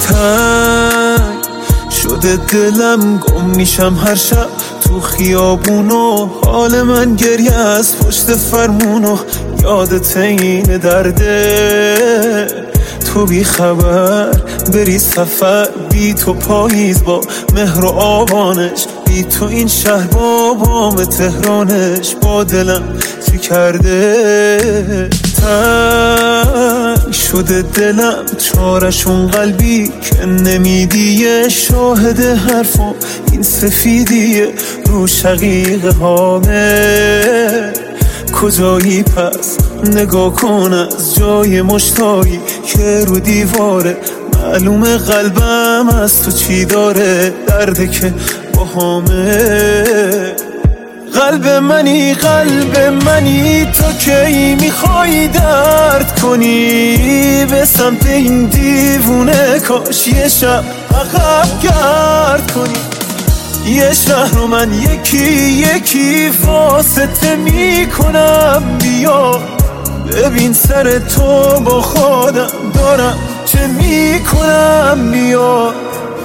تنگ شده دلم، گم میشم هر شب تو خیابونو، حال من گریه از پشت فرمونو، یادت این درده تو بی خبر بری سفر، بی تو پاییز با مهر و آبانش، بی تو این شهر با بام تهرانش، با دلم چی کرده تنگ شده دلم، چارشون قلبی که نمیدیه، شاهد حرفم این سفیدیه رو شقیقه هامه، کجایی پس نگاه کن از جای مشتایی که رو دیواره، معلومه قلبم از تو چی داره، درده که باهامه. قلب منی تو کی میخوای درد کنی، به سمت این دیوونه کاش یه شب عقب گرد کنی، یه شهر رو من یکی واسطه میکنم، بیا ببین سر تو با خودم دارم چه میکنم، بیا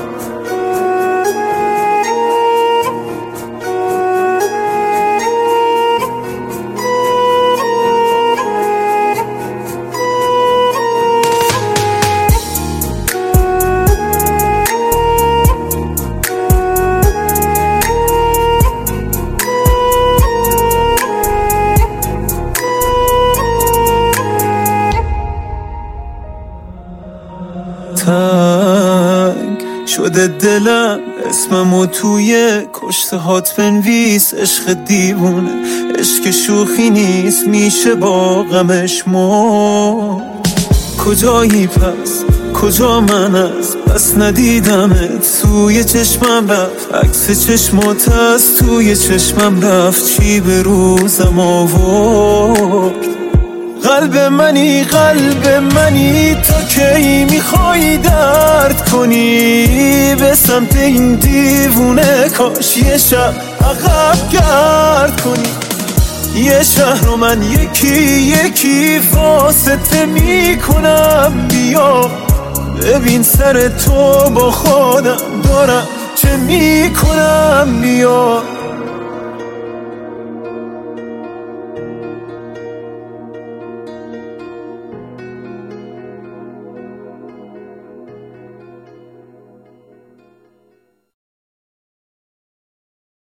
تنگ شده دلم، اسممو توی کشته هات بنویس، عشق دیوونه عشق شوخی نیست، میشه با غمش مرد. کجایی پس کجا من از بس ندیدمت، توی چشمم رفت عکس چشمات از توی چشمم رفت، چی به روزم آورد. قلب منی تو کی میخوای درد کنی، به سمت این دیوونه کاش یه شب عقب گرد کنی، یه شهر رو من یکی واسطه میکنم، بیا ببین سر تو با خودم دارم چه میکنم، بیا